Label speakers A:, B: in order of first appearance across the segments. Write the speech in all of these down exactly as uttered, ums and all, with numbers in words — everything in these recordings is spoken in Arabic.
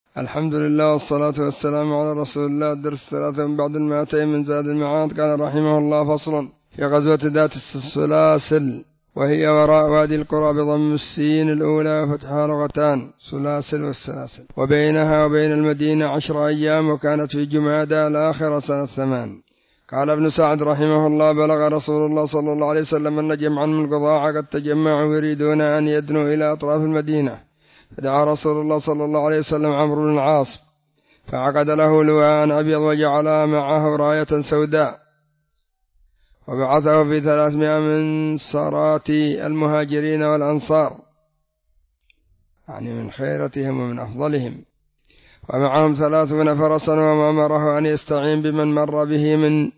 A: الحمد لله والصلاة والسلام على رسول الله. الدرس الثلاثة من بعد المائتين من زاد المعاد. قال رحمه الله: فصل في غزوة ذات السلاسل، وهي وراء وادي القرى بضم السين الأولى وفتحها لغتان سلاسل والسلاسل، وبينها وبين المدينة عشر أيام، وكانت في جمادى الآخرة سنة ثمان. قال ابن سعد رحمه الله: بلغ رسول الله صلى الله عليه وسلم أن جمعا من القضاعة قد تجمعوا يريدون أن يدنوا إلى أطراف المدينة، فدعا رسول الله صلى الله عليه وسلم عمرو بن العاص فعقد له لواء أبيض وجعل معه راية سوداء، وبعثه في ثلاثمائة من سارات المهاجرين والأنصار، يعني من خيرتهم ومن أفضلهم، ومعهم ثلاثون فرسا، وأمره أن يستعين بمن مر به من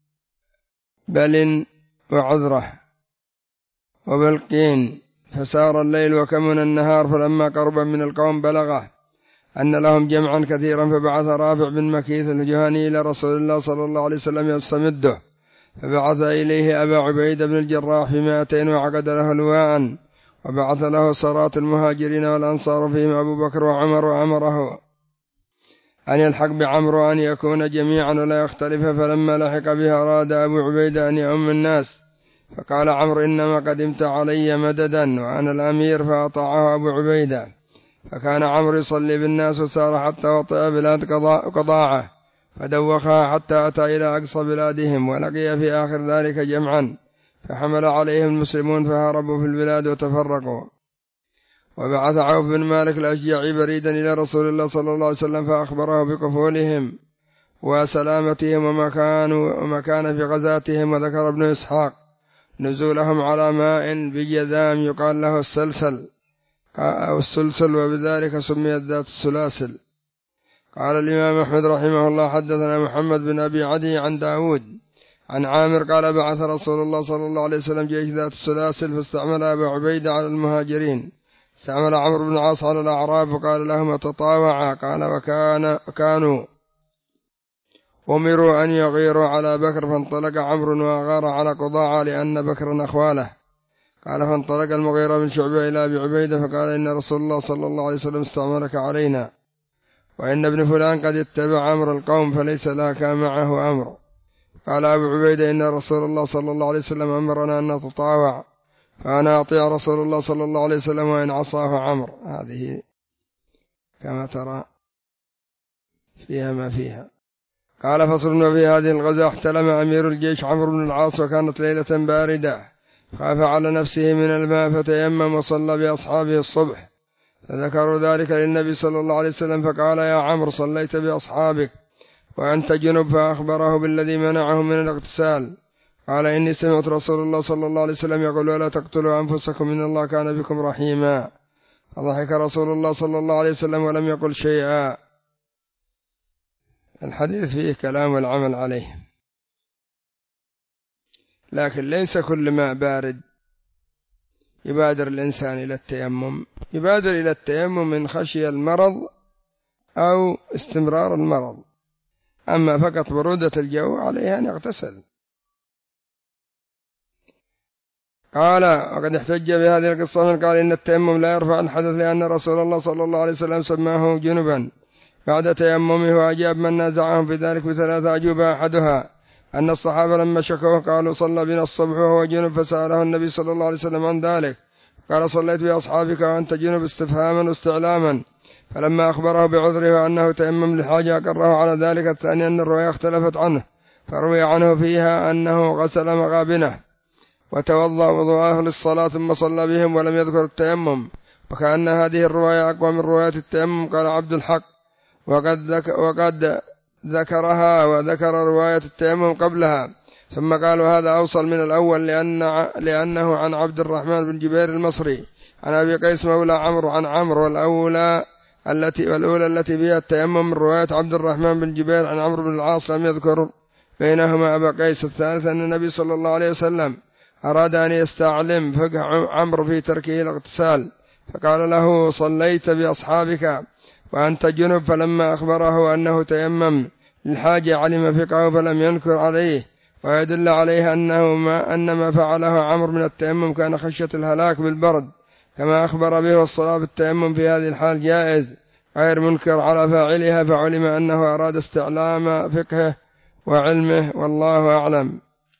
A: بل وعذرة وبلقين، فسار الليل وكمن النهار. فلما قرب من القوم بلغه أن لهم جمعا كثيرا، فبعث رافع بن مكيث الجهني إلى رسول الله صلى الله عليه وسلم يستمده، فبعث إليه أبا عبيدة بن الجراح في مائتين، وعقد له لواء، وبعث له سارات المهاجرين والأنصار فيهم أبو بكر وعمر، وأمره أن يلحق بعمر أن يكون جميعا ولا يختلف. فلما لحق بها أراد أبو عبيدة أن يؤم الناس، فقال عمرو: إنما قدمت علي مددا وأنا الأمير، فأطاعه أبو عبيدة. فكان عمرو يصلي بالناس، وسار حتى وطئ بلاد قضاعة، فدوخها حتى أتى إلى أقصى بلادهم، ولقي في آخر ذلك جمعا، فحمل عليهم المسلمون فهربوا في البلاد وتفرقوا. وبعث عوف بن مالك الأشجعي بريدا إلى رسول الله صلى الله عليه وسلم، فأخبره بقفولهم وسلامتهم ومكان في غزاتهم. وذكر ابن إسحاق نزولهم على ماء بجذام يقال له السلسل أو السلسل، وبذلك سميت ذات السلاسل. قال الإمام أحمد رحمه الله: حدثنا محمد بن أبي عدي عن داود عن عامر قال: بعث رسول الله صلى الله عليه وسلم جيش ذات السلاسل، فاستعمل أبا عبيدة على المهاجرين، استعمل عمرو بن العاص على الأعراب، وقال لهم: تطاوعا. قال: وكان كانوا أمروا أن يغيروا على بكر، فانطلق عمرو وأغار على قضاعة لأن بكرا أخواله. قال: فانطلق المغيرة بن شعبة إلى أبي عبيدة فقال: إن رسول الله صلى الله عليه وسلم استعملك علينا، وإن ابن فلان قد اتبع أمر القوم فليس لك معه أمر. قال أبو عبيدة: إن رسول الله صلى الله عليه وسلم أمرنا أن نتطاوع، فأنا أطيع رسول الله صلى الله عليه وسلم وإن عصاه عمرو. هذه كما ترى فيها ما فيها. قال: فصلنا في هذه الغزوة احتلم أمير الجيش عمرو بن العاص، وكانت ليلة باردة، خاف على نفسه من الماء فتيمم وصلى بأصحابه الصبح، فذكروا ذلك للنبي صلى الله عليه وسلم، فقال: يا عمرو، صليت بأصحابك وأنت جنب؟ فأخبره بالذي منعه من الاغتسال. قال: إني سمعت رسول الله صلى الله عليه وسلم يقول: ولا تقتلوا أنفسكم إن الله كان بكم رحيما. فضحك رسول الله صلى الله عليه وسلم ولم يقل شيئا. الحديث فيه كلام والعمل عليه، لكن ليس كل ماء بارد يبادر الإنسان إلى التيمم، يبادر إلى التيمم من خشية المرض أو استمرار المرض، أما فقط برودة الجو عليه أن يغتسل. قال: وقد احتج بهذه القصة من قال إن التيمم لا يرفع الحدث، لأن رسول الله صلى الله عليه وسلم سماه جنبا بعد تيممه، وأجاب من نازعهم في ذلك بثلاثة أجوبة. أحدها أن الصحابة لما شكوه قالوا: صلى بنا الصبح وهو جنب، فسأله النبي صلى الله عليه وسلم عن ذلك، قال: صليت بأصحابك وأنت جنب، استفهاما واستعلاما، فلما أخبره بعذره وأنه تيمم لحاجة أقره على ذلك. الثاني أن الرواية اختلفت عنه، فروي عنه فيها أنه غسل مغابنه وتوضأ وضوءه للصلاة ثم صلى بهم ولم يذكر التيمم، وكأن هذه الرواية أقوى من رواية التيمم. قال عبد الحق: وقد, ذك وقد ذكرها وذكر رواية التيمم قبلها، ثم قال: وهذا أوصل من الأول، لأن لأنه عن عبد الرحمن بن جبير المصري عن أبي قيس مولى عمرو عن عمرو، والأولى التي والأولى التي فيها التيمم من رواية عبد الرحمن بن جبير عن عمرو بن العاص لم يذكر بينهما أبا قيس. الثالث أن النبي صلى الله عليه وسلم أراد أن يستعلم فقه عمرو في تركه الاغتسال، فقال له: صليت بأصحابك وأنت جنب، فلما أخبره أنه تيمم للحاجة علم فقهه فلم ينكر عليه، ويدل عليه أنه ما أن ما فعله عمرو من التيمم كان خشية الهلاك بالبرد كما أخبر به، والصلاة بالتيمم في هذه الحال جائز، غير منكر على فاعلها، فعلم أنه أراد استعلام فقهه وعلمه، والله أعلم.